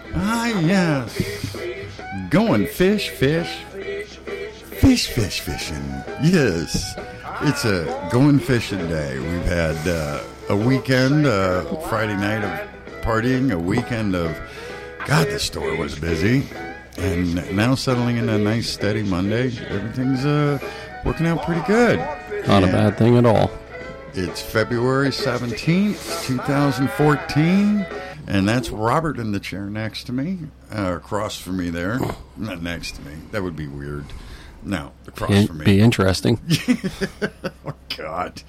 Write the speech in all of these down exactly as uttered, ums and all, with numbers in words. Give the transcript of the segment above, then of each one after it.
Ah, yes. Going fish, fish. Fish, fish, fishing. Yes. It's a going fishing day. We've had uh, a weekend, uh, Friday night of partying, a weekend of, God, the store was busy. And now settling in a nice, steady Monday. Everything's uh, working out pretty good. Not and a bad thing at all. It's February seventeenth, twenty fourteen. And that's Robert in the chair next to me, uh, across from me there. Not next to me. That would be weird. No, across It'd from me. Be interesting. Oh, God.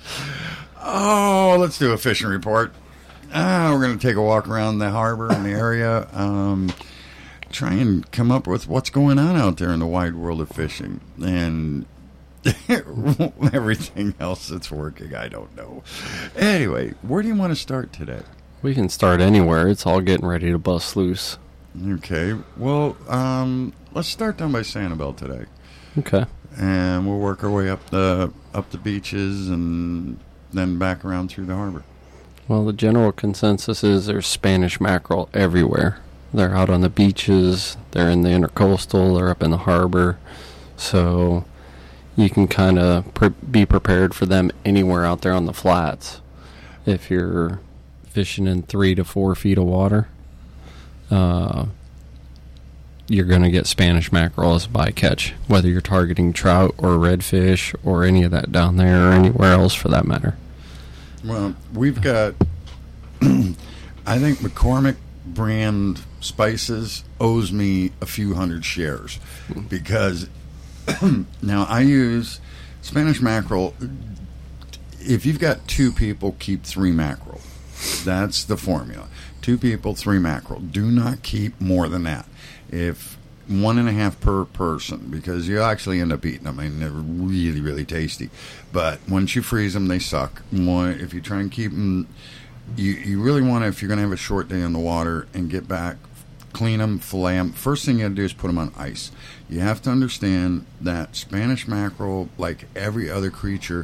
Oh, let's do a fishing report. Ah, we're going to take a walk around the harbor and the area. Um, try and come up with what's going on out there in the wide world of fishing. And everything else that's working, I don't know. Anyway, where do you want to start today? We can start anywhere. It's all getting ready to bust loose. Okay. Well, um, let's start down by Sanibel today. Okay. And we'll work our way up the up the beaches and then back around through the harbor. Well, the general consensus is there's Spanish mackerel everywhere. They're out on the beaches, they're in the intercoastal, they're up in the harbor. So you can kind of pre- be prepared for them anywhere out there on the flats. If you're fishing in three to four feet of water, uh, you're going to get Spanish mackerel as a bycatch, whether you're targeting trout or redfish or any of that down there or anywhere else for that matter. Well, we've got, I think McCormick brand spices owes me a few hundred shares because now I use Spanish mackerel. If you've got two people, keep three mackerel. That's the formula. Two people, three mackerel. Do not keep more than that. If one and a half per person, because you actually end up eating them. I mean, they're really, really tasty. But once you freeze them, they suck. One, if you try and keep them, you, you really want to, if you're going to have a short day in the water and get back, clean them, fillet them. First thing you got to do is put them on ice. You have to understand that Spanish mackerel, like every other creature,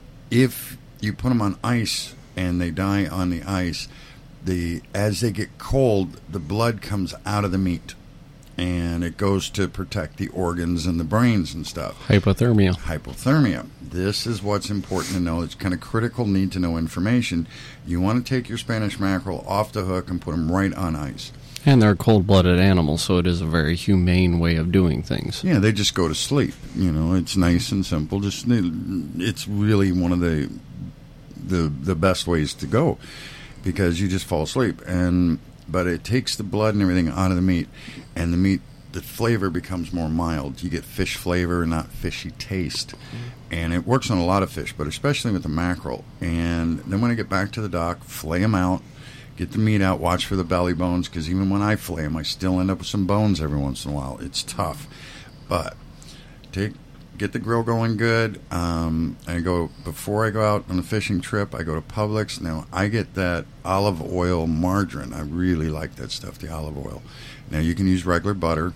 if you put them on ice and they die on the ice, the as they get cold, the blood comes out of the meat, and it goes to protect the organs and the brains and stuff. Hypothermia. Hypothermia. This is what's important to know. It's kind of critical need-to-know information. You want to take your Spanish mackerel off the hook and put them right on ice. And they're cold-blooded animals, so it is a very humane way of doing things. Yeah, they just go to sleep. You know, it's nice and simple. Just it's really one of the the the best ways to go, because you just fall asleep. And but it takes the blood and everything out of the meat, and the meat, the flavor becomes more mild. You get fish flavor, not fishy taste. And it works on a lot of fish, but especially with the mackerel. And then when I get back to the dock, flay them out, get the meat out, watch for the belly bones, because even when I flay them, I still end up with some bones every once in a while. It's tough. But take get the grill going good. Um, I go, before I go out on a fishing trip, I go to Publix. Now, I get that olive oil margarine. I really like that stuff, the olive oil. Now, you can use regular butter,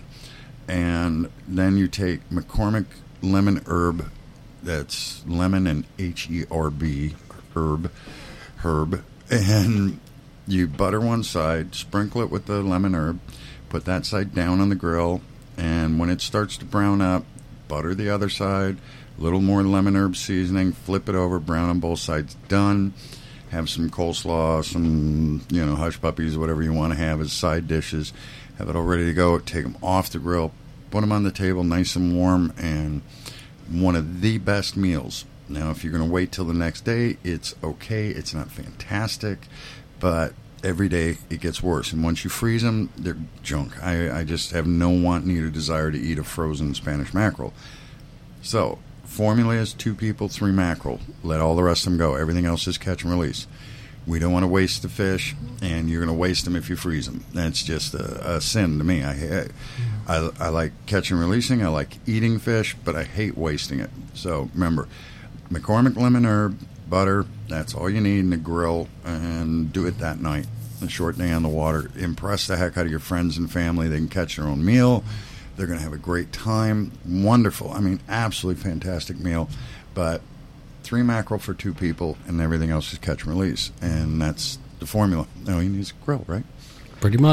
and then you take McCormick lemon herb. That's lemon and H E R B, herb, herb. And you butter one side, sprinkle it with the lemon herb, put that side down on the grill, and when it starts to brown up, butter the other side, a little more lemon herb seasoning, flip it over, brown on both sides, done. Have some coleslaw, some, you know, hush puppies, whatever you want to have as side dishes. Have it all ready to go. Take them off the grill, put them on the table nice and warm, and one of the best meals. Now, if you're going to wait till the next day, it's okay. It's not fantastic, but every day it gets worse. And once you freeze them, they're junk. I, I just have no want, need, or desire to eat a frozen Spanish mackerel. So, formula is two people, three mackerel. Let all the rest of them go. Everything else is catch and release. We don't want to waste the fish, and you're going to waste them if you freeze them. That's just a, a sin to me. I, I, I like catch and releasing. I like eating fish, but I hate wasting it. So, remember, McCormick lemon herb, butter, that's all you need in the grill, and do it that night. A short day on the water. Impress the heck out of your friends and family. They can catch their own meal. They're going to have a great time. Wonderful. I mean, absolutely fantastic meal. But three mackerel for two people, and everything else is catch and release. And that's the formula. No, you need a grill, right? Pretty much.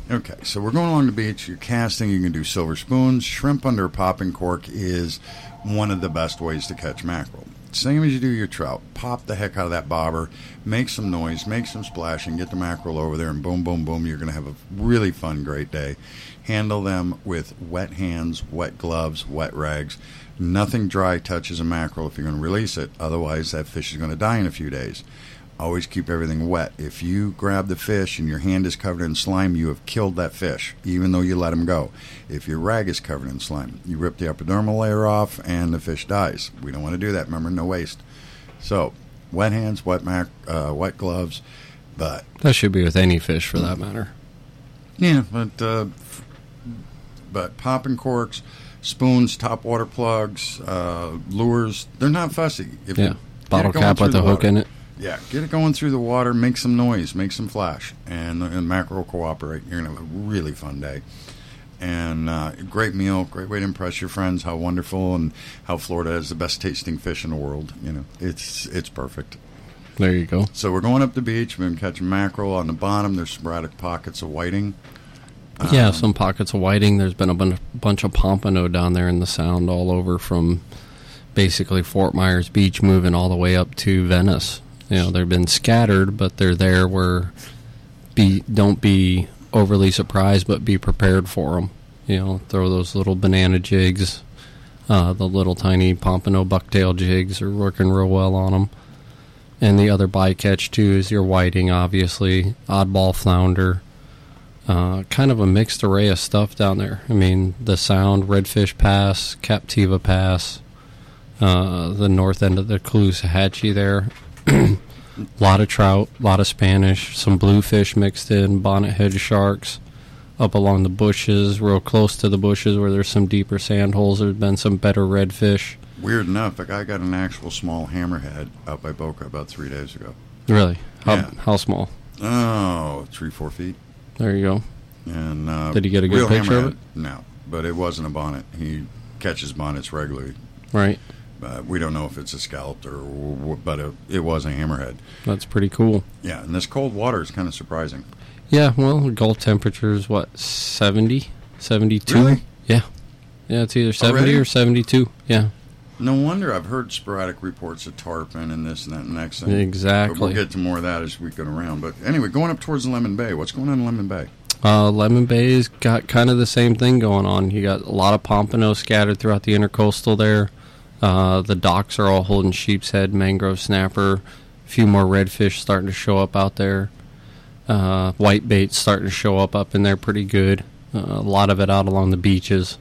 Okay, so we're going along the beach. You're casting. You can do silver spoons. Shrimp under a popping cork is one of the best ways to catch mackerel. Same as you do your trout. Pop the heck out of that bobber. Make some noise. Make some splashing. Get the mackerel over there, and boom, boom, boom. You're going to have a really fun, great day. Handle them with wet hands, wet gloves, wet rags. Nothing dry touches a mackerel if you're going to release it. Otherwise, that fish is going to die in a few days. Always keep everything wet. If you grab the fish and your hand is covered in slime, you have killed that fish, even though you let him go. If your rag is covered in slime, you rip the epidermal layer off and the fish dies. We don't want to do that. Remember, no waste. So, wet hands, wet mac, uh, wet gloves, but... That should be with any fish, for that matter. Yeah, but, uh, but popping corks, spoons, top water plugs, uh, lures, they're not fussy. If yeah, bottle cap with a hook in it. Yeah, get it going through the water, make some noise, make some flash, and, and mackerel cooperate. You're going to have a really fun day. And uh, great meal, great way to impress your friends how wonderful and how Florida has the best tasting fish in the world. You know, it's it's perfect. There you go. So we're going up the beach. We've been catching mackerel. On the bottom, there's sporadic pockets of whiting. Yeah, um, some pockets of whiting. There's been a bunch, bunch of pompano down there in the Sound all over from basically Fort Myers Beach moving all the way up to Venice. You know, they've been scattered, but they're there where be don't be overly surprised, but be prepared for them. You know, throw those little banana jigs, uh, the little tiny pompano bucktail jigs are working real well on them. And the other bycatch, too, is your whiting, obviously, oddball flounder. Uh, kind of a mixed array of stuff down there. I mean, the Sound, Redfish Pass, Captiva Pass, uh, the north end of the Caloosahatchee there. A lot of trout, a lot of Spanish, some bluefish mixed in, bonnethead sharks up along the bushes, real close to the bushes where there's some deeper sand holes. There's been some better redfish. Weird enough, a guy got an actual small hammerhead out by Boca about three days ago. Really? How, Yeah. how small? Oh, three, four feet. There you go. And uh, Did he get a good real picture of hammerhead? it? No, but it wasn't a bonnet. He catches bonnets regularly. Right. Uh, we don't know if it's a scalloped or, but it, it was a hammerhead. That's pretty cool. Yeah, and this cold water is kind of surprising. Yeah, well, Gulf temperature's what, seventy? seventy-two? Really? Yeah. Yeah, it's either seventy Already? or seventy-two. Yeah. No wonder I've heard sporadic reports of tarpon and this and that and the next thing. Exactly. But we'll get to more of that as we go around. But anyway, going up towards Lemon Bay. What's going on in Lemon Bay? Uh, Lemon Bay's got kind of the same thing going on. You got a lot of pompano scattered throughout the intercoastal there. Uh, the docks are all holding sheep's head, mangrove snapper. A few more redfish starting to show up out there. Uh, whitebait starting to show up up in there pretty good. Uh, a lot of it out along the beaches.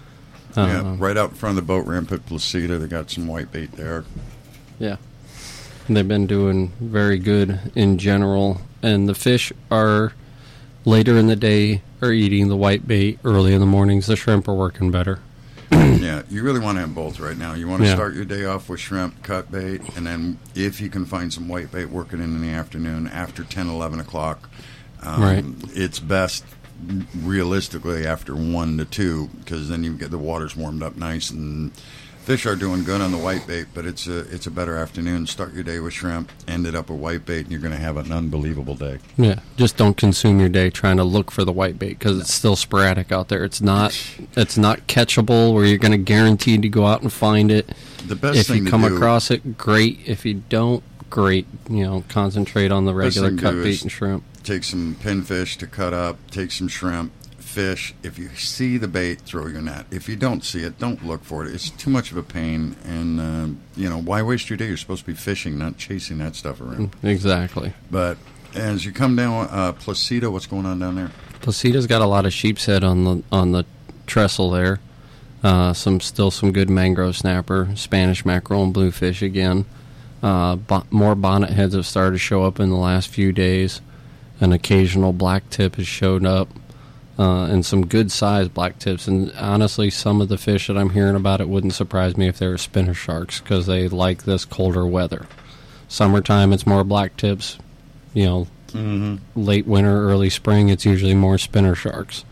Uh, yeah, right out in front of the boat ramp at Placida, they got some whitebait there. Yeah. They've been doing very good in general. And the fish are, later in the day, are eating the whitebait. Early in the mornings, the shrimp are working better. Yeah, you really want to have both right now. You want to Yeah. start your day off with shrimp, cut bait, and then if you can find some whitebait working in in the afternoon after ten, eleven o'clock. Um, Right. It's best realistically after one to two because then you get the water's warmed up nice and fish are doing good on the whitebait, but it's a it's a better afternoon. Start your day with shrimp, end it up with whitebait, and you're going to have an unbelievable day. Yeah, just don't consume your day trying to look for the whitebait because it's still sporadic out there. It's not it's not catchable where you're going to guarantee to go out and find it. The best If thing you come to do, across it, great. If you don't, great. You know, concentrate on the Best regular thing to cut do bait is and shrimp. take some pinfish to cut up, take some shrimp, fish. If you see the bait, throw your net. If you don't see it, don't look for it. It's too much of a pain, and uh, you know, why waste your day? You're supposed to be fishing, not chasing that stuff around. Exactly. But as you come down uh, Placida, what's going on down there? Placida's got a lot of sheep's head on the on the trestle there. Uh, some still some good mangrove snapper, Spanish mackerel, and bluefish again. Uh, bo- more bonnet heads have started to show up in the last few days. An occasional black tip has showed up, uh, and some good sized black tips. And honestly, some of the fish that I'm hearing about, it wouldn't surprise me if they were spinner sharks because they like this colder weather. Summertime, it's more black tips. You know, Mm-hmm. late winter, early spring, it's usually more spinner sharks.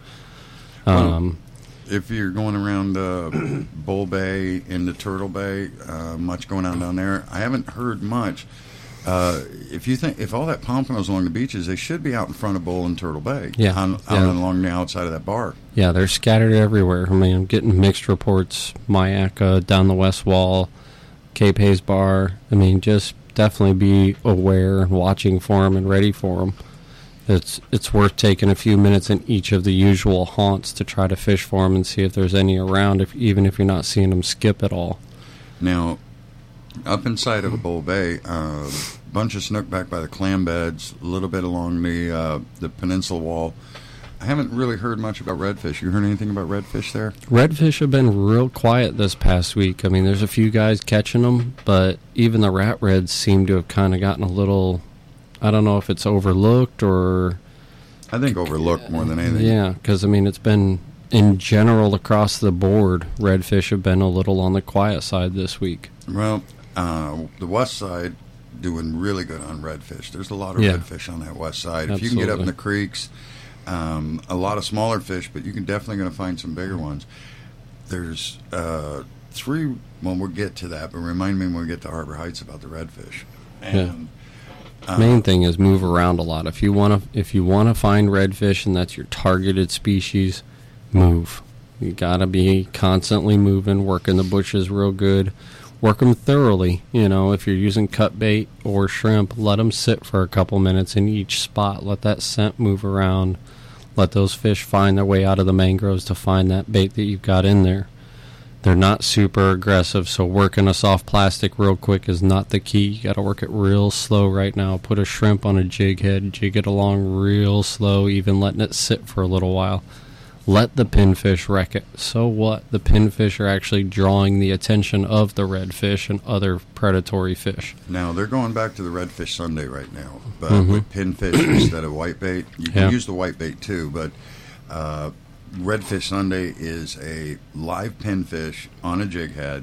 Um, If you're going around uh, Bull Bay into Turtle Bay, uh, much going on down there. I haven't heard much. Uh, if you think if all that pompano's along the beaches, they should be out in front of Bull and Turtle Bay. Yeah, on, out yeah. along the outside of that bar. Yeah, they're scattered everywhere. I mean, I'm getting mixed reports. Myakka, down the west wall, Cape Hayes Bar. I mean, just definitely be aware and watching for them and ready for them. It's it's worth taking a few minutes in each of the usual haunts to try to fish for them and see if there's any around, if even if you're not seeing them skip at all. Now, up inside of Bull Bay, a uh, bunch of snook back by the clam beds, a little bit along the uh, the peninsula wall. I haven't really heard much about redfish. You heard anything about redfish there? Redfish have been real quiet this past week. I mean, there's a few guys catching them, but even the rat reds seem to have kind of gotten a little, I don't know if it's overlooked or... I think overlooked more than anything. Yeah, because, I mean, it's been, in general, across the board, redfish have been a little on the quiet side this week. Well, uh, the west side doing really good on redfish. There's a lot of Yeah. redfish on that west side. Absolutely. If you can get up in the creeks, um, a lot of smaller fish, but you can definitely going to find some bigger ones. There's uh, three, well, we'll get to that, but remind me when we get to Harbor Heights about the redfish. And, yeah. Main thing is move around a lot. If you want to, if you want to find redfish and that's your targeted species, move. You got to be constantly moving, working the bushes real good. Work them thoroughly. You know, if you're using cut bait or shrimp, let them sit for a couple minutes in each spot. Let that scent move around. Let those fish find their way out of the mangroves to find that bait that you've got in there. They're not super aggressive, so working a soft plastic real quick is not the key. You got to work it real slow right now. Put a shrimp on a jig head, jig it along real slow, even letting it sit for a little while. Let the pinfish wreck it. So what? The pinfish are actually drawing the attention of the redfish and other predatory fish. Now, they're going back to the Redfish Sunday right now, but Mm-hmm. with pinfish instead of whitebait. You can Yeah. use the whitebait too, but uh, Redfish Sunday is a live pinfish on a jig head,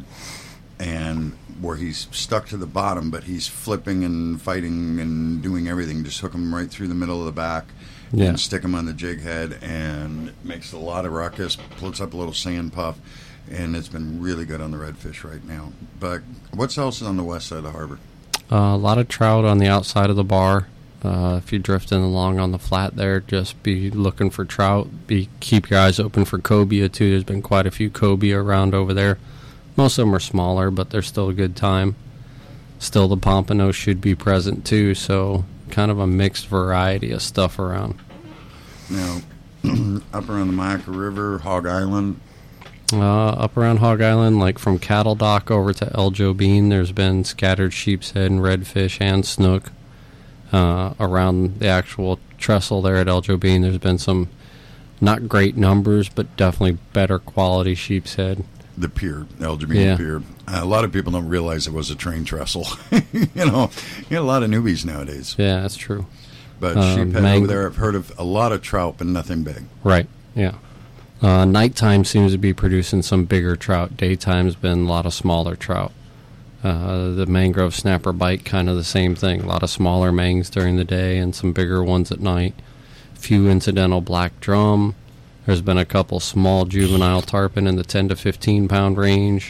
and where he's stuck to the bottom, but he's flipping and fighting and doing everything. Just hook him right through the middle of the back. Yeah. And stick him on the jig head, and it makes a lot of ruckus, puts up a little sand puff, and it's been really good on the redfish right now. But what's else on the west side of the harbor? Uh, a lot of trout on the outside of the bar. Uh, if you're drifting along on the flat there, just be looking for trout. Be keep your eyes open for cobia too. There's been quite a few cobia around over there. Most of them are smaller, but they're still a good time. Still, the pompano should be present too, so kind of a mixed variety of stuff around. Now, up around the Myakka River, Hog Island. Uh, up around Hog Island, like from Cattle Dock over to El Jobeen, there's been scattered sheep's head and redfish and snook. Uh, around the actual trestle there at El Jobeen, there's been some not great numbers, but definitely better quality sheep's head. The pier, El Jobeen Yeah. Pier. Uh, a lot of people don't realize it was a train trestle. you know, you get a lot of newbies nowadays. Yeah, that's true. But Uh, sheephead mang- over there, I've heard of a lot of trout, but nothing big. Right, yeah. Uh, nighttime seems to be producing some bigger trout. Daytime's been a lot of smaller trout. Uh, the mangrove snapper bite, kind of the same thing. A lot of smaller mangs during the day and some bigger ones at night. Few incidental black drum. There's been a couple small juvenile tarpon in the ten to fifteen pound range.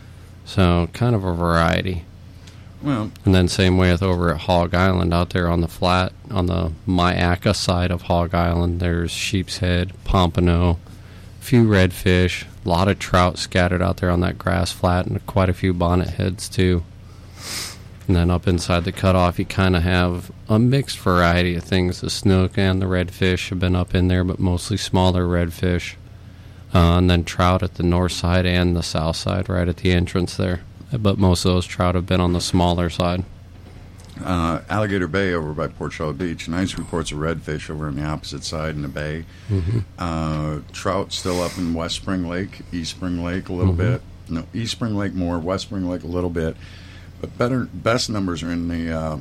So kind of a variety. Well, And then same way with over at Hog Island out there on the flat, on the Myakka side of Hog Island, there's sheep's head, pompano, a few redfish, a lot of trout scattered out there on that grass flat, and quite a few bonnet heads too. And then up inside the cutoff, you kind of have a mixed variety of things. The snook and the redfish have been up in there, but mostly smaller redfish. Uh, and then trout at the north side and the south side, right at the entrance there. But most of those trout have been on the smaller side. uh, Alligator Bay over by Port Charlotte Beach. Nice reports of redfish over on the opposite side in the bay. Mm-hmm. Uh, trout still up in West Spring Lake, East Spring Lake a little Mm-hmm. bit. No, East Spring Lake more, West Spring Lake a little bit. But better, best numbers are in the, uh,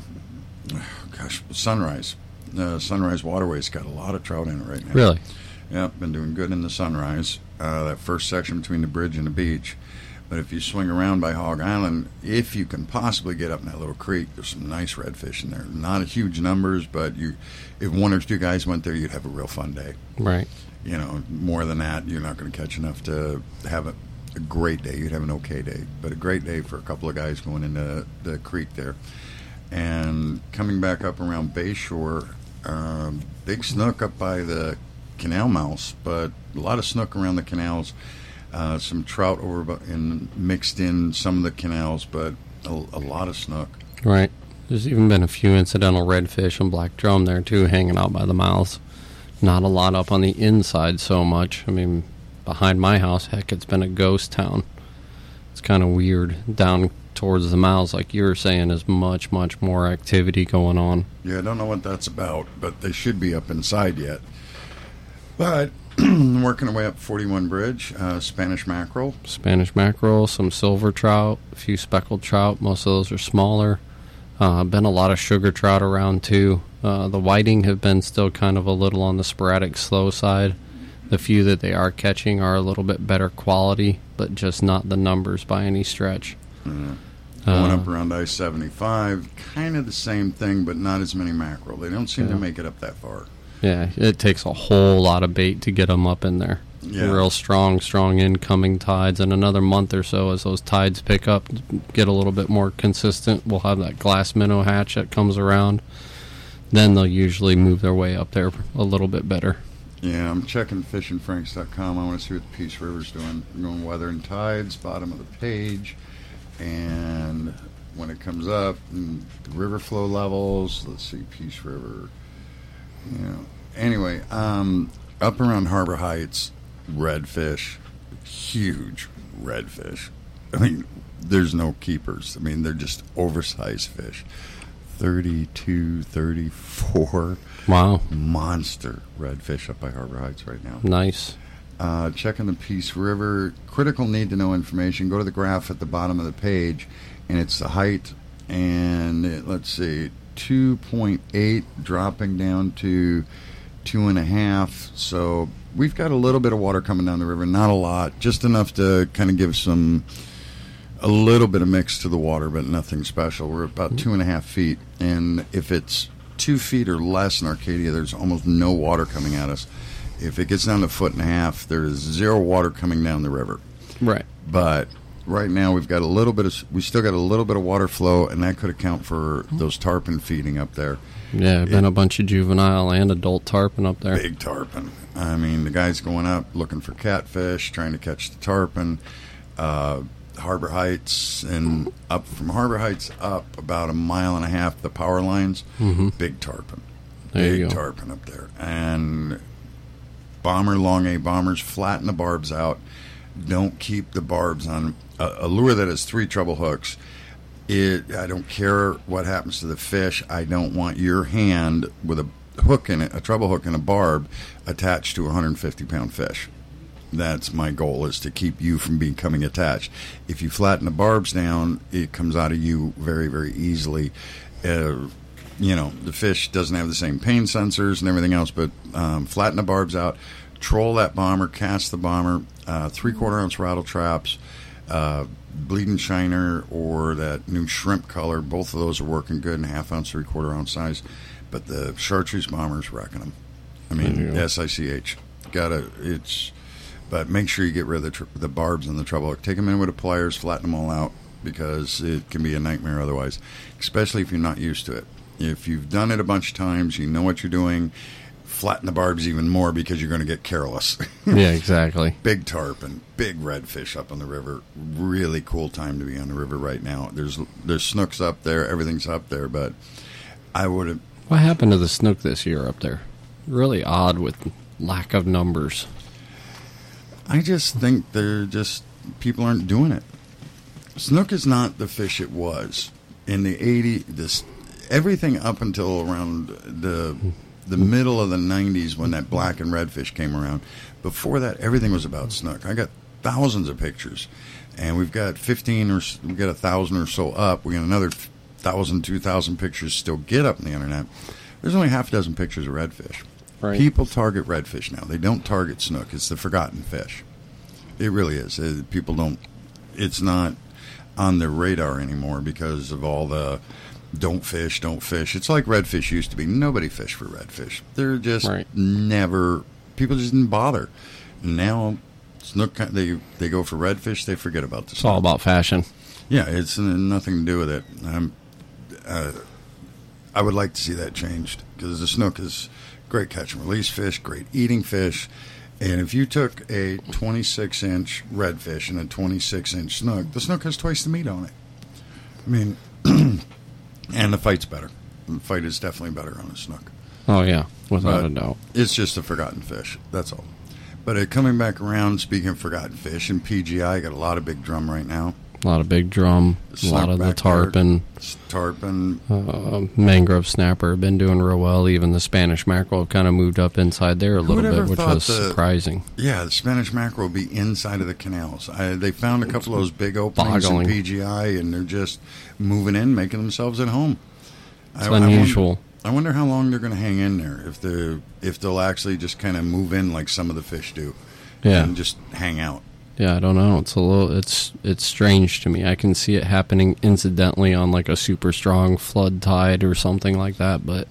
gosh, Sunrise. Uh, Sunrise Waterway's got a lot of trout in it right now. Really? Yeah, been doing good in the Sunrise, uh, that first section between the bridge and the beach. But if you swing around by Hog Island, if you can possibly get up in that little creek, there's some nice redfish in there. Not huge numbers, but you, if one or two guys went there, you'd have a real fun day. Right. You know, more than that, you're not going to catch enough to have a, a great day. You'd have an okay day, but a great day for a couple of guys going into the creek there. And coming back up around Bayshore, um, big snook up by the canal mouths, but a lot of snook around the canals. Uh, some trout over in mixed in some of the canals, but a, a lot of snook. Right. There's even been a few incidental redfish and black drum there too, hanging out by the mouths. Not a lot up on the inside so much. I mean, behind my house, heck, it's been a ghost town. It's kind of weird. Down towards the mouths, like you were saying, is much, much more activity going on. Yeah, I don't know what that's about, but they should be up inside yet. But working our way up forty-one Bridge, uh, Spanish mackerel. Spanish mackerel, some silver trout, a few speckled trout. Most of those are smaller. Uh, been a lot of sugar trout around too. Uh, the whiting have been still kind of a little on the sporadic slow side. The few that they are catching are a little bit better quality, but just not the numbers by any stretch. Mm-hmm. Going uh, up around I seventy-five, kind of the same thing, but not as many mackerel. They don't seem yeah. to make it up that far. Yeah, it takes a whole lot of bait to get them up in there. Yeah. Real strong, strong incoming tides. In another month or so, as those tides pick up, get a little bit more consistent, we'll have that glass minnow hatch that comes around. Then they'll usually move their way up there a little bit better. Yeah, I'm checking fishing franks dot com. I want to see what the Peace River's doing. I'm going weather and tides, bottom of the page. And when it comes up, and the river flow levels, let's see, Peace River. You know, anyway, um, up around Harbor Heights, redfish, huge redfish. I mean, there's no keepers. I mean, they're just oversized fish. thirty-two, thirty-four. Wow. Monster redfish up by Harbor Heights right now. Nice. Uh, checking the Peace River. Critical need to know information. Go to the graph at the bottom of the page, and it's the height. And it, let's see, two point eight dropping down to two and a half. So we've got a little bit of water coming down the river, not a lot, just enough to kind of give some a little bit of mix to the water, but nothing special. We're about two and a half feet, and if it's two feet or less in Arcadia, there's almost no water coming at us. If it gets down to a foot and a half, there's zero water coming down the river. Right. But right now we've got a little bit of, we still got a little bit of water flow, and that could account for those tarpon feeding up there. Yeah, been it, a bunch of juvenile and adult tarpon up there. Big tarpon. I mean, the guy's going up looking for catfish, trying to catch the tarpon. Uh, Harbor Heights, and up from Harbor Heights up about a mile and a half, the power lines, mm-hmm. big tarpon. There big you go. tarpon up there. And bomber, long A bombers, flatten the barbs out. Don't keep the barbs on a, a lure that has three treble hooks. It, I don't care what happens to the fish. I don't want your hand with a hook in it, a treble hook and a barb attached to a one hundred fifty pound fish. That's my goal, is to keep you from becoming attached. If you flatten the barbs down, it comes out of you very, very easily. Uh, you know, the fish doesn't have the same pain sensors and everything else, but um, flatten the barbs out, troll that bomber, cast the bomber, uh, three-quarter ounce rattle traps, uh, bleeding shiner, or that new shrimp color. Both of those are working good in half ounce, three-quarter ounce size. But the chartreuse bomber's wrecking them. I mean, S I C H. Gotta, it's... But make sure you get rid of the, tr- the barbs and the treble hook. Take them in with the pliers, flatten them all out, because it can be a nightmare otherwise, especially if you're not used to it. If you've done it a bunch of times, you know what you're doing, flatten the barbs even more, because you're going to get careless. Yeah, exactly. Big tarpon, big redfish up on the river. Really cool time to be on the river right now. There's there's snooks up there. Everything's up there, but I would have... What happened to the snook this year up there? Really odd with lack of numbers. I just think they're just, people aren't doing it. Snook is not the fish it was in the eighties. This everything up until around the the middle of the nineties, when that black and redfish came around. Before that, everything was about snook. I got thousands of pictures, and we've got fifteen or we got a thousand or so up. We got another thousand, two thousand pictures still get up on the internet. There's only half a dozen pictures of redfish. Right. People target redfish now. They don't target snook. It's the forgotten fish. It really is. It, people don't. It's not on their radar anymore because of all the don't fish, don't fish. It's like redfish used to be. Nobody fished for redfish. They're just right. never. People just didn't bother. Now snook. They they go for redfish. They forget about the. It's snook. all about fashion. Yeah, it's nothing to do with it. I'm. Uh, I would like to see that changed because the snook is great catch and release fish, great eating fish. And if you took a twenty-six inch redfish and a twenty-six inch snook, the snook has twice the meat on it. I mean, and the fight's better. The fight is definitely better on a snook. Oh, yeah, without But a doubt. It's just a forgotten fish. That's all. But uh, coming back around, speaking of forgotten fish, in P G I, got a lot of big drum right now. A lot of big drum, a lot of the tarpon. Tarpon. Uh, mangrove snapper have been doing real well. Even the Spanish mackerel have kind of moved up inside there a Who little would bit, ever which thought was the- surprising. Yeah, the Spanish mackerel will be inside of the canals. I, they found a couple of those big openings boggling. in P G I, and they're just moving in, making themselves at home. It's I, unusual. I wonder, I wonder how long they're going to hang in there. If they if they'll actually just kind of move in like some of the fish do, Yeah. and just hang out. Yeah, I don't know. It's a little. It's it's strange to me. I can see it happening incidentally on like a super strong flood tide or something like that. But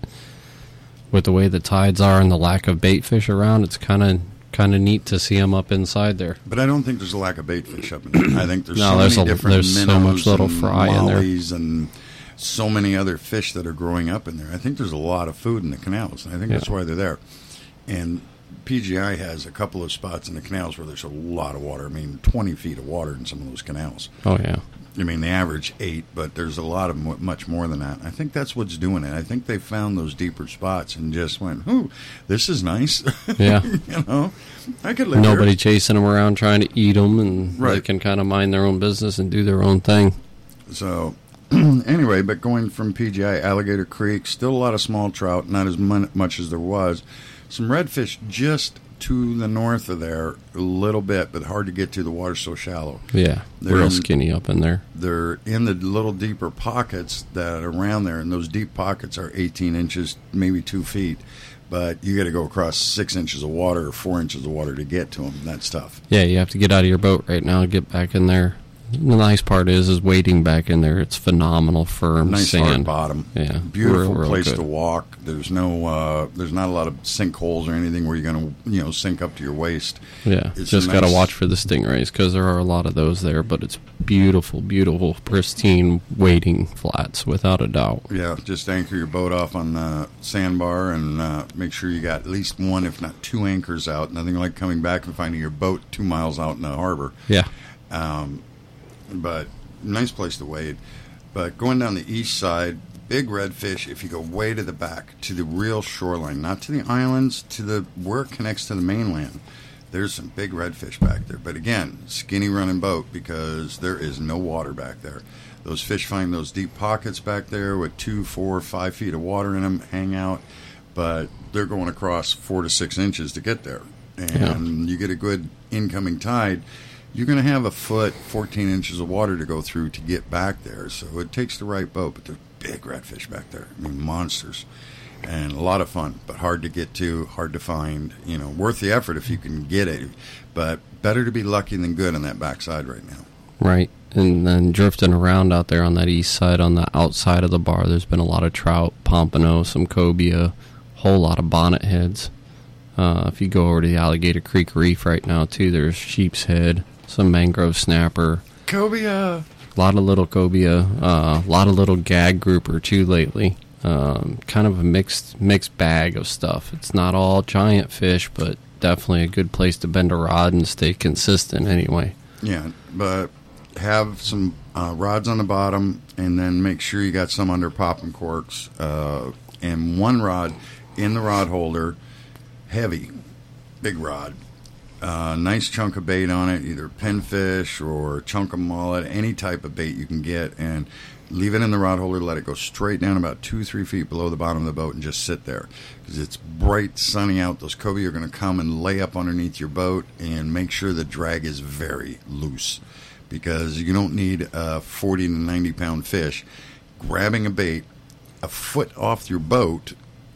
with the way the tides are and the lack of bait fish around, it's kind of kind of neat to see them up inside there. But I don't think there's a lack of bait fish up in there. I think there's No, so there's many a- different there's so minnows much little and fry in there. mollies and so many other fish that are growing up in there. I think there's a lot of food in the canals, and I think Yeah. that's why they're there. And P G I has a couple of spots in the canals where there's a lot of water. I mean, twenty feet of water in some of those canals. Oh yeah, I mean, they average eight, but there's a lot of mo- much more than that. I think that's what's doing it. I think they found those deeper spots and just went, "Ooh, this is nice." yeah. You know, I could live Nobody here. chasing them around trying to eat them, and they Right. can kind of mind their own business and do their own thing. So, anyway, but going from P G I, Alligator Creek, still a lot of small trout, not as mon- much as there was. Some redfish just to the north of there, a little bit, but hard to get to. The water's so shallow. Yeah, They're real in- skinny up in there. They're in the little deeper pockets that are around there, and those deep pockets are eighteen inches, maybe two feet. But you got to go across six inches of water or four inches of water to get to them. That's tough. Yeah, you have to get out of your boat right now, get back in there. The nice part is, is wading back in there. It's phenomenal, firm Nice hard sand. bottom. Yeah, Beautiful real, real place good. to walk. There's no, uh, there's not a lot of sinkholes or anything where you're going to, you know, sink up to your waist. Yeah, It's just a got to nice- watch for the stingrays because there are a lot of those there. But it's beautiful, beautiful, pristine wading flats, without a doubt. Yeah, just anchor your boat off on the sandbar and uh, make sure you got at least one, if not two anchors out. Nothing like coming back and finding your boat two miles out in the harbor. Yeah, Um, but nice place to wade. But going down the east side, big redfish. If you go way to the back to the real shoreline, not to the islands, to the where it connects to the mainland, there's some big redfish back there. But again, skinny running boat because there is no water back there. Those fish find those deep pockets back there with two, four, five feet of water in them, hang out. But they're going across four to six inches to get there, and you get a good incoming tide. You're going to have a foot, fourteen inches of water to go through to get back there. So it takes the right boat, but there's big redfish back there. I mean, monsters. And a lot of fun, but hard to get to, hard to find. You know, worth the effort if you can get it. But better to be lucky than good on that backside right now. right. And then drifting around out there on that east side, on the outside of the bar, there's been a lot of trout, pompano, some cobia, whole lot of bonnet heads. Uh, if you go over to the Alligator Creek Reef right now, too, there's sheep's head, some mangrove snapper, Cobia! a lot of little cobia, uh, a lot of little gag grouper, too, lately. Um, kind of a mixed mixed bag of stuff. It's not all giant fish, but definitely a good place to bend a rod and stay consistent anyway. Yeah, but have some uh, rods on the bottom, and then make sure you got some under popping corks, uh, and one rod in the rod holder, heavy, big rod. Uh, nice chunk of bait on it, either pinfish or chunk of mullet, any type of bait you can get, and leave it in the rod holder. Let it go straight down about two, three feet below the bottom of the boat, and just sit there because it's bright, sunny out. Those cobia are going to come and lay up underneath your boat, and make sure the drag is very loose because you don't need a forty to ninety pound fish grabbing a bait a foot off your boat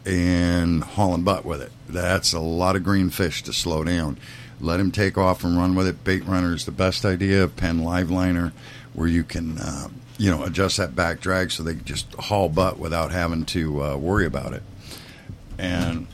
and hauling butt with it. That's a lot of green fish to slow down. Let him take off and run with it. Bait runner is the best idea. Penn live liner, where you can, uh, you know, adjust that back drag so they can just haul butt without having to uh, worry about it. And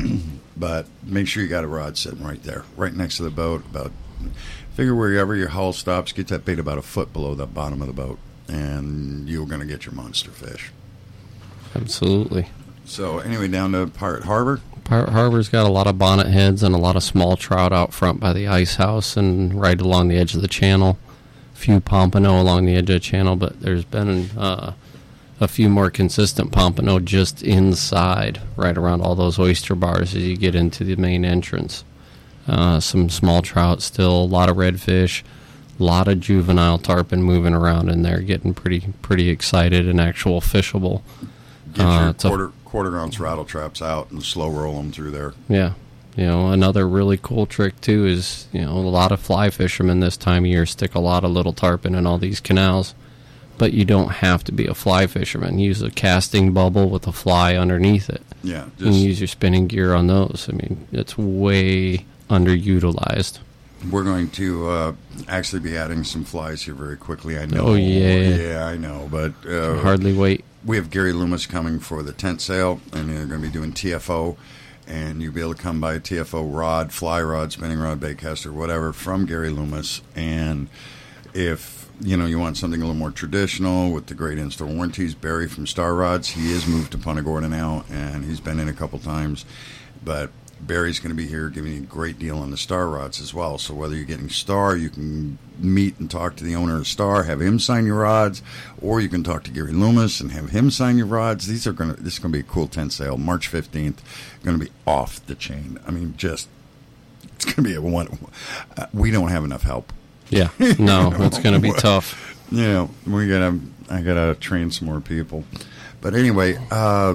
but make sure you got a rod sitting right there, right next to the boat. About figure wherever your hull stops, get that bait about a foot below the bottom of the boat, and you're going to get your monster fish. Absolutely. So anyway, down to Pirate Harbor. Pirate Harbor's got a lot of bonnet heads and a lot of small trout out front by the ice house and right along the edge of the channel. A few pompano along the edge of the channel, but there's been uh, a few more consistent pompano just inside, right around all those oyster bars as you get into the main entrance. Uh, some small trout still, a lot of redfish, a lot of juvenile tarpon moving around in there, getting pretty pretty excited and actual fishable. Get Uh, your it's a- quarter quarter ounce rattle traps out and slow roll them through there. Yeah. You know, another really cool trick, too, is, you know, a lot of fly fishermen this time of year stick a lot of little tarpon in all these canals. But you don't have to be a fly fisherman. Use a casting bubble with a fly underneath it. Yeah, You can just use your spinning gear on those. I mean, it's way underutilized. we're going to uh, actually be adding some flies here very quickly. I know. Oh, yeah. Yeah, I know. But uh, Hardly wait. we have Gary Loomis coming for the tent sale, and they're going to be doing T F O. And you'll be able to come buy a T F O rod, fly rod, spinning rod, baitcaster, whatever, from Gary Loomis. And if you know you want something a little more traditional with the great in-store warranties, Barry from Star Rods, he is moved to Punta Gorda now, and he's been in a couple times. But Barry's going to be here giving you a great deal on the Star Rods as well. So whether you're getting Star, you can meet and talk to the owner of Star, have him sign your rods, or you can talk to Gary Loomis and have him sign your rods. These are going to this is going to be a cool tent sale, March fifteenth. Going to be off the chain. I mean, just it's going to be a one. Uh, we don't have enough help. Yeah. No, it's going to be tough. Yeah, we gotta. I gotta train some more people. But anyway, uh,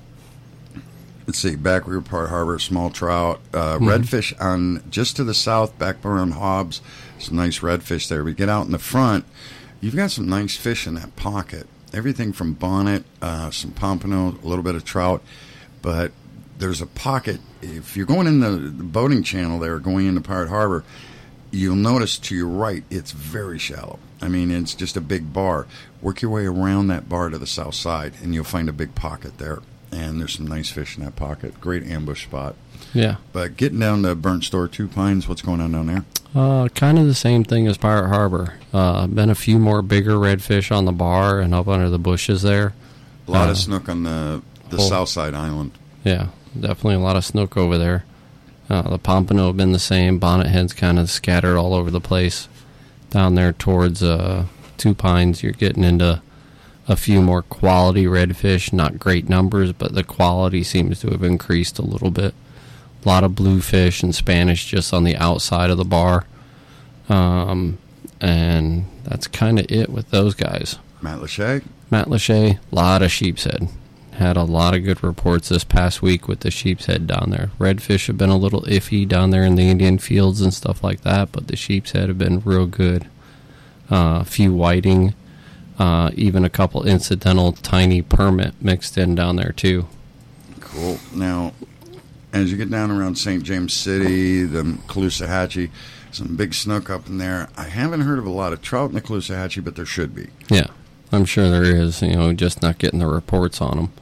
let's see. Back River Pirate Harbor, small trout, uh, Mhm. redfish on just to the south, back around Hobbs. Some nice redfish there. We get out in the front. You've got some nice fish in that pocket. Everything from bonnet, uh, some pompano, a little bit of trout, but there's a pocket. If you're going in the, the boating channel there, going into Pirate Harbor, you'll notice to your right, it's very shallow. I mean, it's just a big bar. Work your way around that bar to the south side, and you'll find a big pocket there. And there's some nice fish in that pocket. Great ambush spot. Yeah. But getting down to Burnt Store, Two Pines, what's going on down there? Uh, kind of the same thing as Pirate Harbor. Uh, been a few more bigger redfish on the bar and up under the bushes there. A lot Uh, of snook on the, the whole- south side island. Yeah, definitely a lot of snook over there. Uh, the pompano have been the same. Bonnet heads kind of scattered all over the place. Down there towards uh, Two Pines, you're getting into a few more quality redfish. Not great numbers, but the quality seems to have increased a little bit. A lot of bluefish and Spanish just on the outside of the bar. Um, and that's kind of it with those guys. Matt Lachey? Matt Lachey, a lot of sheepshead. Had a lot of good reports this past week with the sheepshead down there. Redfish have been a little iffy down there in the Indian fields and stuff like that, but the sheepshead have been real good. Uh, a few whiting, uh, even a couple incidental tiny permit mixed in down there too. Cool. Now, as you get down around Saint James City, the Caloosahatchee, some big snook up in there. I haven't heard of a lot of trout in the Caloosahatchee, but there should be. Yeah, I'm sure there is, you know, just not getting the reports on them.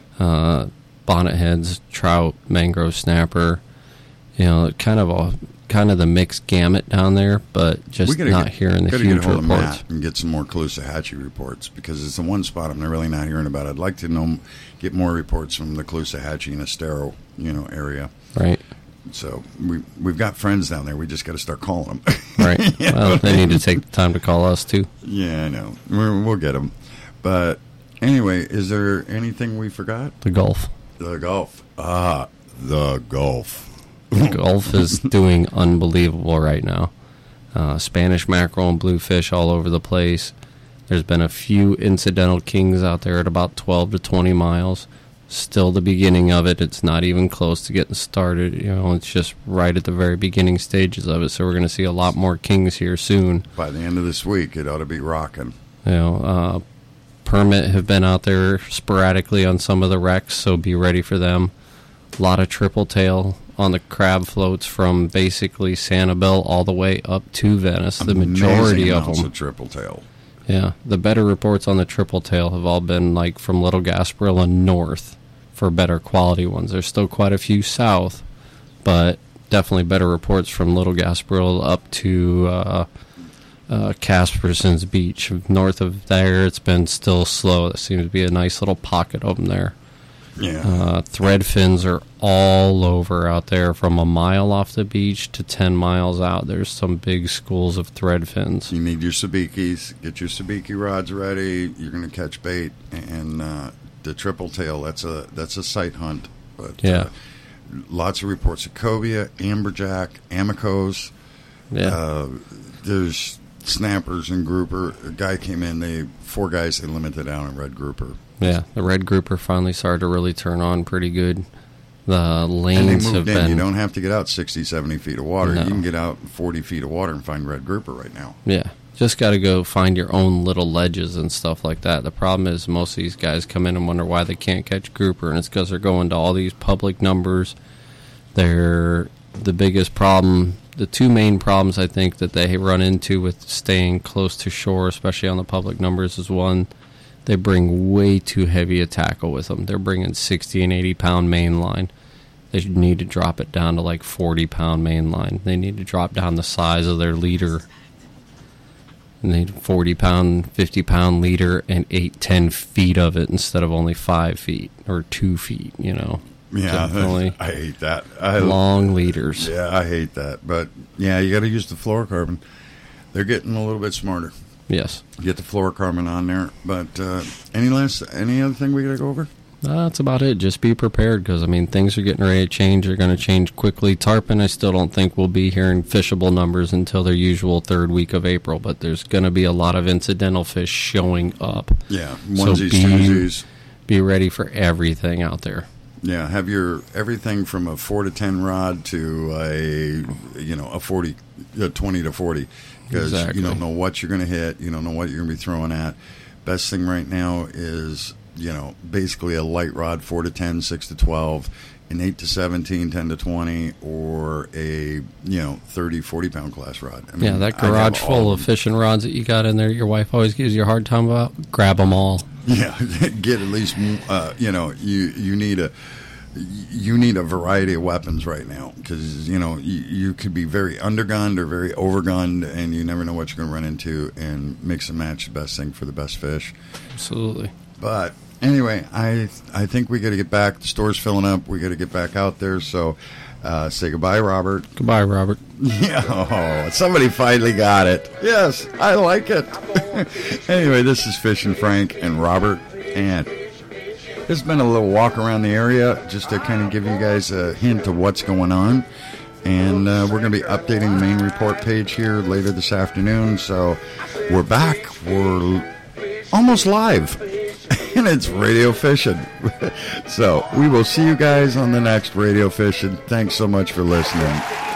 Uh, bonnet heads, trout, mangrove snapper, you know, kind of a kind of the mixed gamut down there, but just We gotta not get- hearing the gotta huge get a hold reports. of Matt and get some more Caloosahatchee reports, because it's the one spot I'm really not hearing about. I'd like to know, get more reports from the Caloosahatchee and Estero, you know, area. Right, So we we've got friends down there. We just got to start calling them. right. Well, they need to take the time to call us too. Yeah, I know. We're, we'll get them. But anyway, is there anything we forgot? The Gulf. The Gulf. Ah, the Gulf. The Gulf is doing unbelievable right now. Uh, Spanish mackerel and bluefish all over the place. There's been a few incidental kings out there at about twelve to twenty miles. Still the beginning of it. It's not even close to getting started. You know, it's just right at the very beginning stages of it. So we're going to see a lot more kings here soon. By the end of this week, it ought to be rocking. You know, uh, permit have been out there sporadically on some of the wrecks, so be ready for them. A lot of triple tail on the crab floats from basically Sanibel all the way up to Venice. The majority Amazing of amounts them. of triple tail. Yeah, the better reports on the triple tail have all been like from Little Gasparilla north for better quality ones. There's still quite a few south, but definitely better reports from Little Gasparilla up to uh, uh, Casperson's Beach. North of there, it's been still slow. There seems to be a nice little pocket of them there. Yeah. Uh, thread fins are all over out there, from a mile off the beach to ten miles out. There's some big schools of thread fins. You need your sabikis. Get your sabiki rods ready. You're going to catch bait, and uh, the triple tail. That's a that's a sight hunt. But, Yeah. Uh, lots of reports of cobia, amberjack, amicos. Yeah. Uh, there's snappers and grouper. A guy came in. They four guys. They limited out on red grouper. Yeah, the red grouper finally started to really turn on pretty good. The lanes And they have moved in. been... You don't have to get out sixty, seventy feet of water. No. You can get out forty feet of water and find red grouper right now. Yeah, just got to go find your own little ledges and stuff like that. The problem is most of these guys come in and wonder why they can't catch grouper, and it's because they're going to all these public numbers. They're the biggest problem. The two main problems I think that they run into with staying close to shore, especially on the public numbers, is one, they bring way too heavy a tackle with them. They're bringing sixty and eighty pound main line. They need to drop it down to like forty pound main line. They need to drop down the size of their leader. They need forty pound, fifty pound leader and eight, ten feet of it instead of only five feet or two feet, you know. Yeah, Definitely. I hate that. I, Long leaders. Yeah, I hate that. But, yeah, you got to use the fluorocarbon. They're getting a little bit smarter. Yes. Get the fluorocarbon on there. But uh, any last, any other thing we got to go over? Uh, that's about it. Just be prepared because, I mean, things are getting ready to change. They're going to change quickly. Tarpon, I still don't think we'll be hearing fishable numbers until their usual third week of April, but there's going to be a lot of incidental fish showing up. Yeah, So onesies, be- twosies. Be ready for everything out there. Yeah, have your everything from a four to ten rod to a you know a forty, a twenty to forty, because Exactly. you don't know what you're going to hit. You don't know what you're going to be throwing at. Best thing right now is you know basically a light rod, four to ten, six to twelve, an eight to seventeen, ten to twenty, or a you know thirty, forty pound class rod. I mean, Yeah, that I have garage all full of them. fishing rods that you got in there, your wife always gives you a hard time about. Grab them all. Yeah, get at least uh, you know you you need a you need a variety of weapons right now because you know you, you could be very undergunned or very overgunned and you never know what you're going to run into, and mix and match the best thing for the best fish. Absolutely. But anyway, I I think we got to get back. The store's filling up. We got to get back out there. So uh, say goodbye, Robert. Goodbye, Robert. Yeah, oh, somebody finally got it. Yes, I like it. Anyway, this is Fishing Frank and Robert, and it's been a little walk around the area just to kind of give you guys a hint of what's going on. And uh, we're going to be updating the main report page here later this afternoon. So we're back. We're almost live. And it's Radio Fishing. So we will see you guys on the next Radio Fishing. Thanks so much for listening.